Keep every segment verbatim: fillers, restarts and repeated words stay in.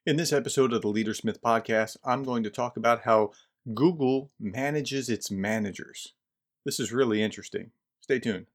In this episode of the Leadersmith podcast, I'm going to talk about how Google manages its managers. This is really interesting. Stay tuned.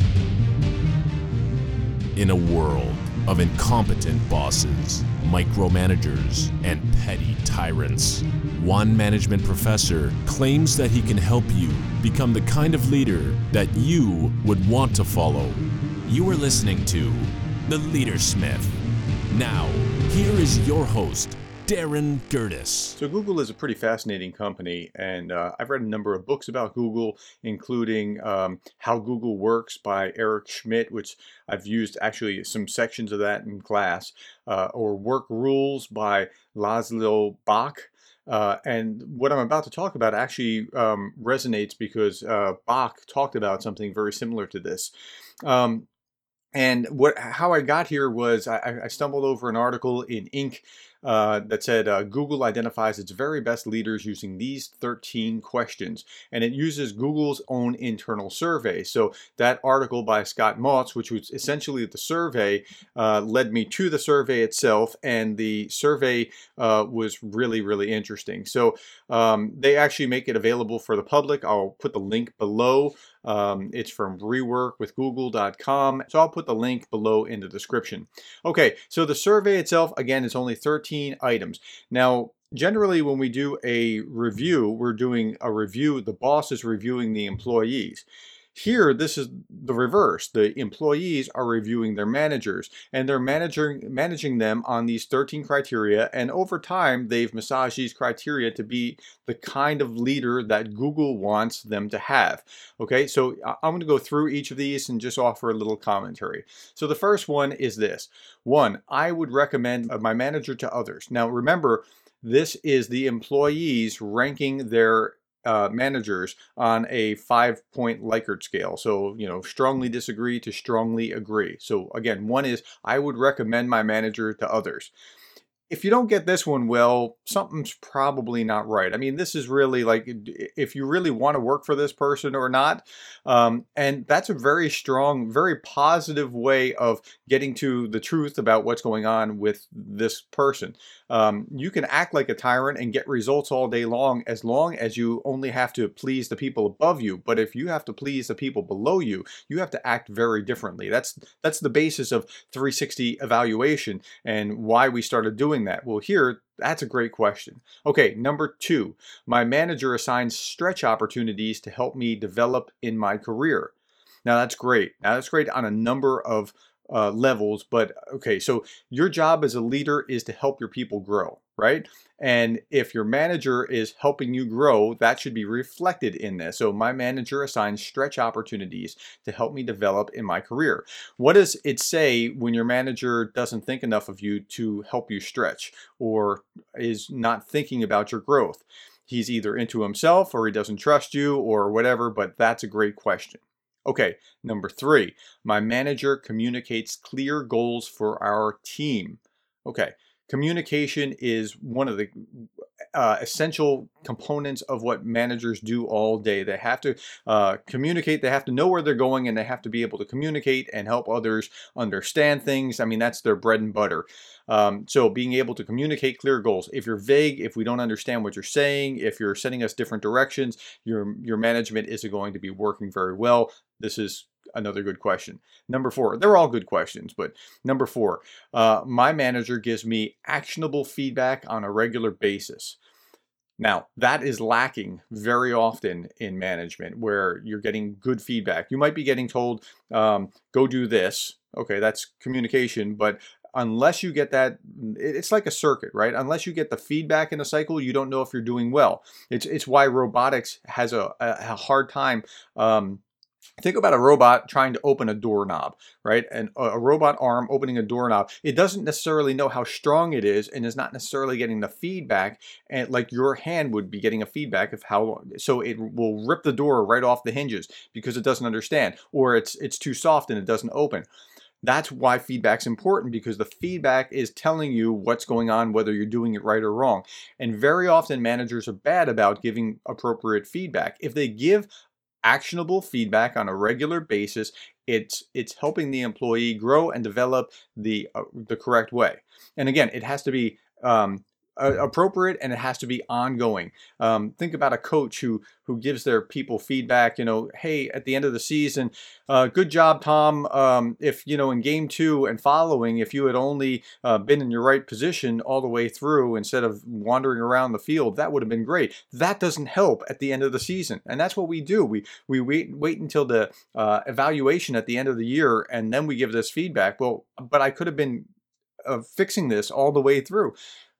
In a world of incompetent bosses, micromanagers, and petty tyrants, one management professor claims that he can help you become the kind of leader that you would want to follow. You are listening to The Leadersmith. Now, here is your host, Darren Gerdes. So Google is a pretty fascinating company, and uh, I've read a number of books about Google, including um, How Google Works by Eric Schmidt, which I've used actually some sections of that in class, uh, or Work Rules by Laszlo Bock. Uh, and what I'm about to talk about actually um, resonates because uh, Bock talked about something very similar to this. Um, And what, how I got here was I, I stumbled over an article in Inc uh, that said uh, Google identifies its very best leaders using these thirteen questions, and it uses Google's own internal survey. So that article by Scott Motz, which was essentially the survey, uh, led me to the survey itself, and the survey uh, was really, really interesting. So um, they actually make it available for the public. I'll put the link below. Um, it's from rework with google dot com. So I'll put the link below in the description. Okay, so the survey itself, again, is only thirteen items. Now, generally when we do a review, we're doing a review, the boss is reviewing the employees. Here, this is the reverse. The employees are reviewing their managers, and they're managing managing them on these thirteen criteria, and over time, they've massaged these criteria to be the kind of leader that Google wants them to have. Okay, so I'm going to go through each of these and just offer a little commentary. So the first one is this. One, I would recommend my manager to others. Now, remember, this is the employees ranking their Uh, managers on a five-point Likert scale. So, you know, strongly disagree to strongly agree. So again, one is I would recommend my manager to others. If you don't get this one, well, something's probably not right. I mean, this is really like if you really want to work for this person or not. Um, and that's a very strong, very positive way of getting to the truth about what's going on with this person. Um, you can act like a tyrant and get results all day long as long as you only have to please the people above you. But if you have to please the people below you, you have to act very differently. That's, that's the basis of three sixty evaluation and why we started doing that. Well, here, that's a great question. Okay, number two, my manager assigns stretch opportunities to help me develop in my career. Now, that's great. Now, that's great on a number of uh, levels, but okay, so your job as a leader is to help your people grow, right? And if your manager is helping you grow, that should be reflected in this. So my manager assigns stretch opportunities to help me develop in my career. What does it say when your manager doesn't think enough of you to help you stretch or is not thinking about your growth? He's either into himself or he doesn't trust you or whatever, but that's a great question. Okay, number three, my manager communicates clear goals for our team. Okay, communication is one of the uh, essential components of what managers do all day. They have to uh, communicate, they have to know where they're going, and they have to be able to communicate and help others understand things. I mean, that's their bread and butter. Um, so being able to communicate clear goals. If you're vague, if we don't understand what you're saying, if you're sending us different directions, your, your management isn't going to be working very well. This is another good question. Number four, they're all good questions, but number four, uh, my manager gives me actionable feedback on a regular basis. Now, that is lacking very often in management where you're getting good feedback. You might be getting told, um, go do this. Okay, that's communication, but unless you get that, it's like a circuit, right? Unless you get the feedback in a cycle, you don't know if you're doing well. It's, it's why robotics has a, a hard time um, Think about a robot trying to open a doorknob, right? And a robot arm opening a doorknob, it doesn't necessarily know how strong it is and is not necessarily getting the feedback, and like your hand would be getting a feedback of how, so it will rip the door right off the hinges because it doesn't understand, or it's it's too soft and it doesn't open. That's why feedback's important, because the feedback is telling you what's going on, whether you're doing it right or wrong. And very often managers are bad about giving appropriate feedback. If they give actionable feedback on a regular basis, It's it's helping the employee grow and develop the uh, the correct way. And again, it has to be um, uh, appropriate, and it has to be ongoing. Um, think about a coach who who gives their people feedback. You know, hey, at the end of the season, uh, good job, Tom. Um, if you know in game two and following, if you had only uh, been in your right position all the way through instead of wandering around the field, that would have been great. That doesn't help at the end of the season, and that's what we do. We we wait wait until the uh, evaluation at the end of the year, and then we give this feedback. Well, but I could have been uh, fixing this all the way through.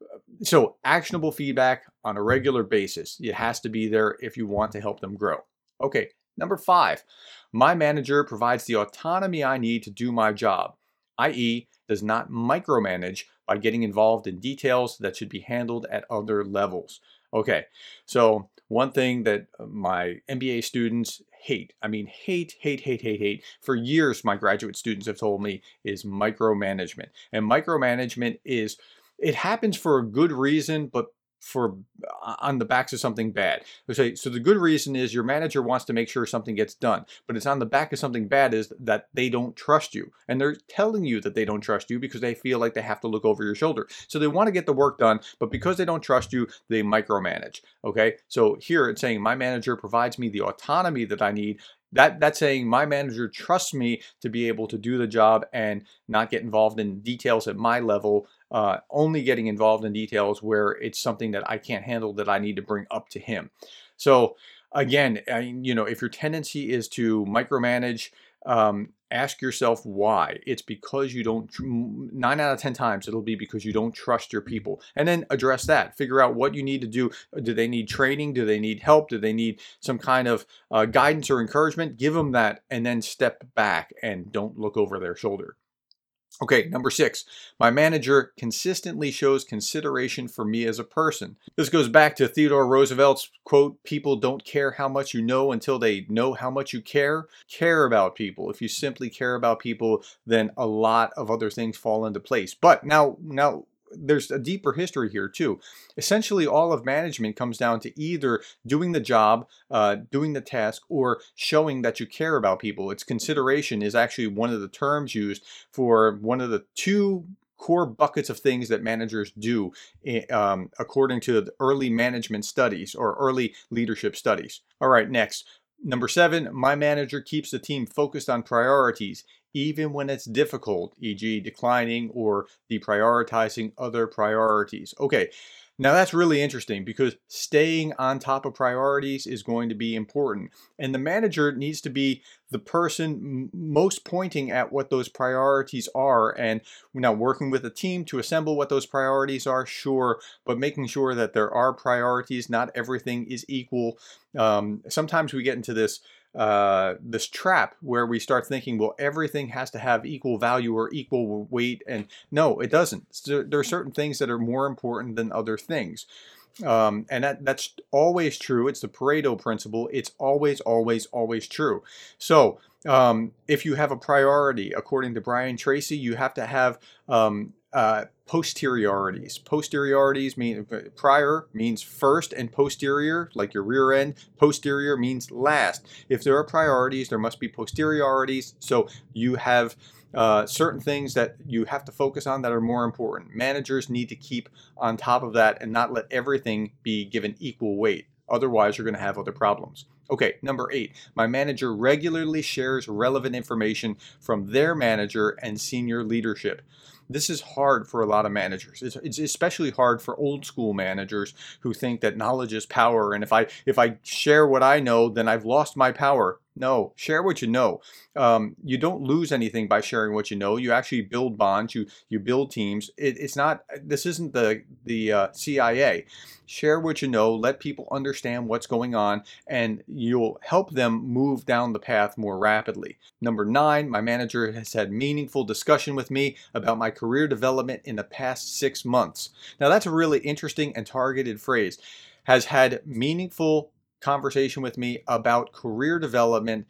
So actionable feedback on a regular basis. It has to be there if you want to help them grow. Okay, number five, my manager provides the autonomy I need to do my job, that is does not micromanage by getting involved in details that should be handled at other levels. Okay, so one thing that my M B A students hate, I mean hate, hate, hate, hate, hate, for years my graduate students have told me is micromanagement. And micromanagement is, it happens for a good reason, but for on the backs of something bad. So, so the good reason is your manager wants to make sure something gets done, but it's on the back of something bad is that they don't trust you. And they're telling you that they don't trust you because they feel like they have to look over your shoulder. So they want to get the work done, but because they don't trust you, they micromanage. Okay. So here it's saying my manager provides me the autonomy that I need. That, that's saying my manager trusts me to be able to do the job and not get involved in details at my level, uh, only getting involved in details where it's something that I can't handle that I need to bring up to him. So again, I, you know, if your tendency is to micromanage, um, ask yourself why. It's because you don't, nine out of ten times, it'll be because you don't trust your people. And then address that. Figure out what you need to do. Do they need training? Do they need help? Do they need some kind of uh, guidance or encouragement? Give them that and then step back and don't look over their shoulder. Okay, number six, my manager consistently shows consideration for me as a person. This goes back to Theodore Roosevelt's quote, people don't care how much you know until they know how much you care. Care about people. If you simply care about people, then a lot of other things fall into place. But now, now, there's a deeper history here too. Essentially, all of management comes down to either doing the job, uh, doing the task, or showing that you care about people. It's consideration is actually one of the terms used for one of the two core buckets of things that managers do um, according to the early management studies or early leadership studies. All right, next. Number seven, my manager keeps the team focused on priorities, even when it's difficult, for example declining or deprioritizing other priorities. Okay, now that's really interesting because staying on top of priorities is going to be important. And the manager needs to be the person most pointing at what those priorities are. And we're now working with a team to assemble what those priorities are, sure, but making sure that there are priorities, not everything is equal. Um, sometimes we get into this uh, this trap where we start thinking, well, everything has to have equal value or equal weight. And no, it doesn't. So there are certain things that are more important than other things. Um, and that, that's always true. It's the Pareto principle. It's always, always, always true. So um, if you have a priority, according to Brian Tracy, you have to have um, uh, posteriorities. Posteriorities mean prior means first, and posterior, like your rear end. Posterior means last. If there are priorities, there must be posteriorities. So you have Uh, certain things that you have to focus on that are more important. Managers need to keep on top of that and not let everything be given equal weight. Otherwise, you're going to have other problems. Okay, number eight, my manager regularly shares relevant information from their manager and senior leadership. This is hard for a lot of managers. It's, it's especially hard for old school managers who think that knowledge is power. And if I if I share what I know, then I've lost my power. No, share what you know. Um, you don't lose anything by sharing what you know. You actually build bonds. You you build teams. It, it's not. This isn't the the uh, C I A. Share what you know. Let people understand what's going on, and you'll help them move down the path more rapidly. Number nine, my manager has had meaningful discussion with me about my career development in the past six months. Now that's a really interesting and targeted phrase. Has had meaningful conversation with me about career development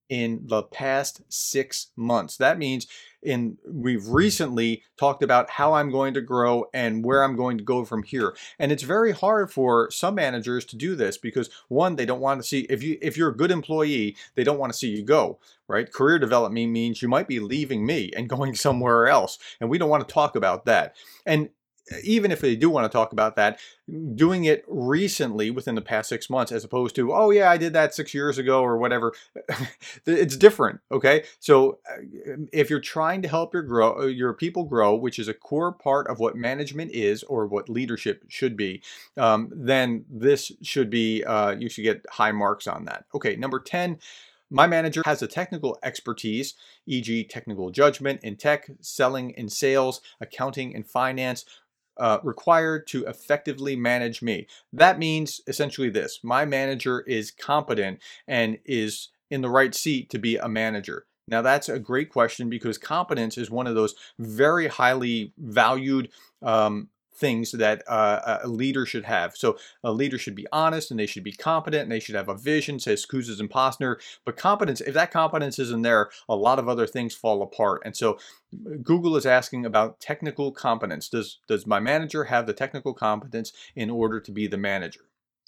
in the past six months. That means in we've recently talked about how I'm going to grow and where I'm going to go from here. And it's very hard for some managers to do this because one, they don't want to see if you if you're a good employee, they don't want to see you go, right? Career development means you might be leaving me and going somewhere else, and we don't want to talk about that. And even if they do want to talk about that, doing it recently within the past six months as opposed to, oh yeah, I did that six years ago or whatever, it's different, okay? So if you're trying to help your grow, your people grow, which is a core part of what management is or what leadership should be, um, then this should be, uh, you should get high marks on that. Okay, number ten, my manager has a technical expertise, for example technical judgment in tech, selling in sales, accounting and finance, Uh, required to effectively manage me. That means essentially this: my manager is competent and is in the right seat to be a manager. Now that's a great question because competence is one of those very highly valued um, things that uh, a leader should have. So a leader should be honest and they should be competent and they should have a vision, says Kouzes and Posner. But competence, if that competence isn't there, a lot of other things fall apart. And so Google is asking about technical competence. Does, does my manager have the technical competence in order to be the manager?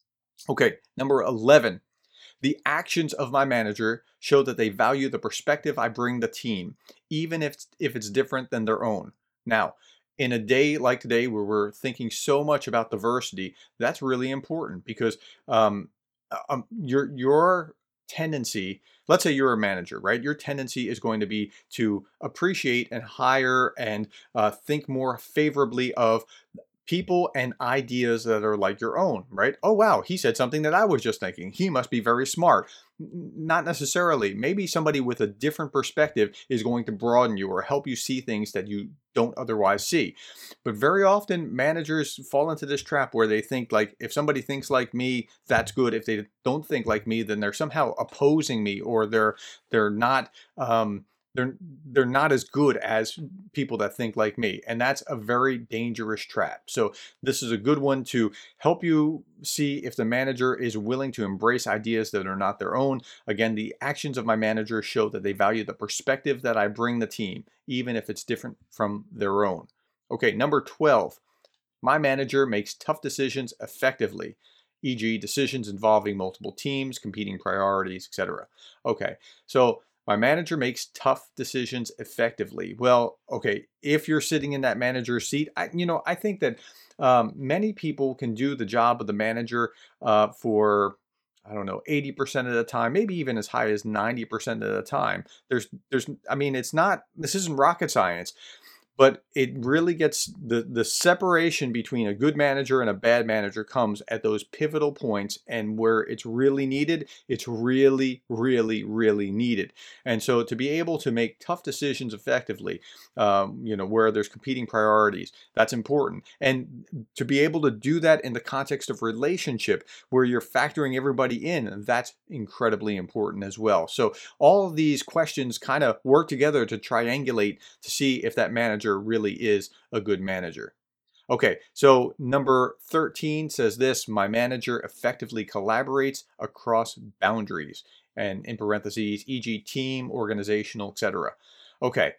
Okay, number eleven. The actions of my manager show that they value the perspective I bring the team, even if, if it's different than their own. Now, in a day like today where we're thinking so much about diversity, that's really important because um, um, your, your tendency, let's say you're a manager, right? Your tendency is going to be to appreciate and hire and uh, think more favorably of people and ideas that are like your own, right? Oh, wow, he said something that I was just thinking. He must be very smart. Not necessarily. Maybe somebody with a different perspective is going to broaden you or help you see things that you don't otherwise see. But very often managers fall into this trap where they think like, if somebody thinks like me, that's good. If they don't think like me, then they're somehow opposing me or they're they're not um, they're they're not as good as people that think like me, and that's a very dangerous trap. So this is a good one to help you see if the manager is willing to embrace ideas that are not their own. Again, the actions of my manager show that they value the perspective that I bring the team, even if it's different from their own. Okay, number twelve. My manager makes tough decisions effectively, for example decisions involving multiple teams, competing priorities, et cetera. Okay, so my manager makes tough decisions effectively. Well, okay, if you're sitting in that manager's seat, I, you know, I think that um, many people can do the job of the manager uh, for, I don't know, eighty percent of the time, maybe even as high as ninety percent of the time. There's, there's, I mean, it's not, this isn't rocket science. But it really gets, the, the separation between a good manager and a bad manager comes at those pivotal points, and where it's really needed, it's really, really, really needed. And so to be able to make tough decisions effectively, um, you know, where there's competing priorities, that's important. And to be able to do that in the context of relationship where you're factoring everybody in, that's incredibly important as well. So all of these questions kind of work together to triangulate to see if that manager really is a good manager. Okay, so number thirteen says this: my manager effectively collaborates across boundaries, and in parentheses, for example team, organizational, et cetera. Okay,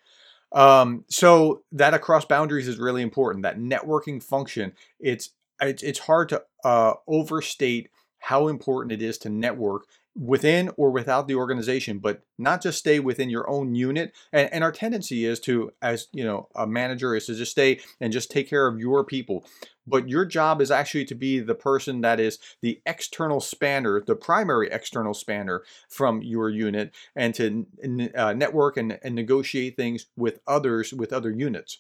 um, so that across boundaries is really important. That networking function, it's it's, it's hard to uh, overstate how important it is to network within or without the organization, but not just stay within your own unit. And, and our tendency is to, as you know, a manager is to just stay and just take care of your people. But your job is actually to be the person that is the external spanner, the primary external spanner from your unit, and to uh, network and, and negotiate things with others, with other units.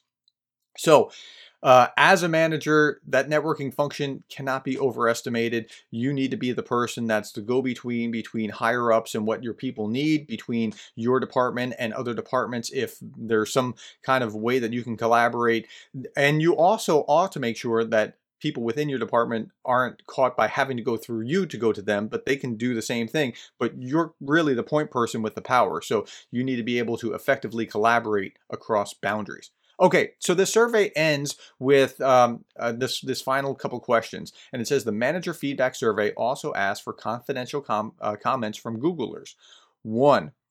So Uh, as a manager, that networking function cannot be overestimated. You need to be the person that's the go-between between higher ups and what your people need, between your department and other departments if there's some kind of way that you can collaborate. And you also ought to make sure that people within your department aren't caught by having to go through you to go to them, but they can do the same thing. But you're really the point person with the power. So you need to be able to effectively collaborate across boundaries. Okay, so the survey ends with um, uh, this, this final couple questions. And it says the manager feedback survey also asks for confidential com uh, comments from Googlers. One,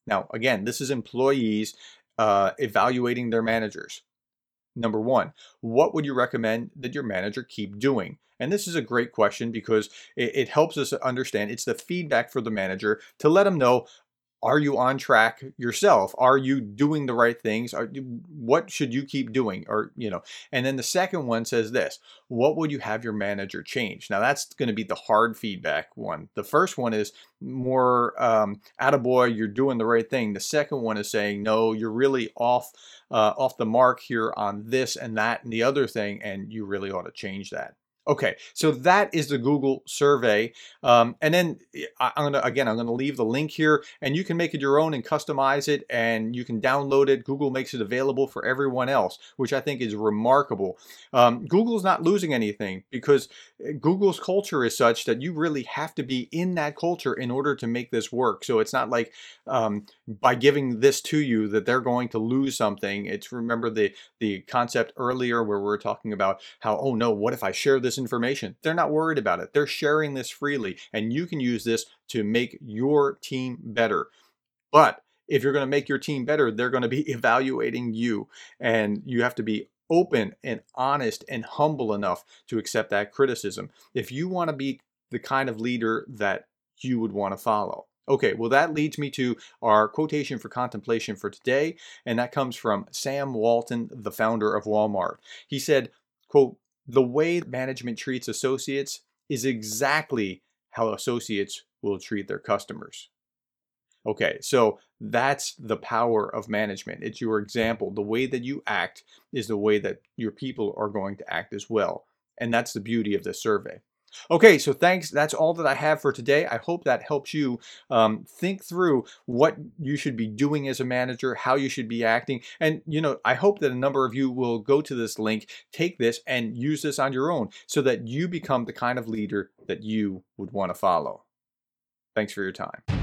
Now, again, this is employees uh, evaluating their managers. Number one, what would you recommend that your manager keep doing? And this is a great question because it, it helps us understand. It's the feedback for the manager to let them know, are you on track yourself? Are you doing the right things? Are you, what should you keep doing? Or, you know, and then the second one says this, what would you have your manager change? Now that's going to be the hard feedback one. The first one is more, um, attaboy, you're doing the right thing. The second one is saying, no, you're really off, uh, off the mark here on this and that and the other thing, and you really ought to change that. Okay, so that is the Google survey. Um, and then I, I'm gonna, again, I'm gonna leave the link here and you can make it your own and customize it and you can download it. Google makes it available for everyone else, which I think is remarkable. Um, Google's not losing anything because Google's culture is such that you really have to be in that culture in order to make this work. So it's not like um, by giving this to you that they're going to lose something. It's, remember the, the concept earlier where we were talking about how, oh no, what if I share this information? They're not worried about it. They're sharing this freely and you can use this to make your team better. But if you're going to make your team better, they're going to be evaluating you and you have to be open and honest and humble enough to accept that criticism if you want to be the kind of leader that you would want to follow. Okay, well, that leads me to our quotation for contemplation for today, and that comes from Sam Walton, the founder of Walmart. He said, quote, "The way management treats associates is exactly how associates will treat their customers." Okay, so that's the power of management. It's your example. The way that you act is the way that your people are going to act as well. And that's the beauty of this survey. Okay, so thanks. That's all that I have for today. I hope that helps you um, think through what you should be doing as a manager, how you should be acting. And, you know, I hope that a number of you will go to this link, take this and use this on your own so that you become the kind of leader that you would want to follow. Thanks for your time.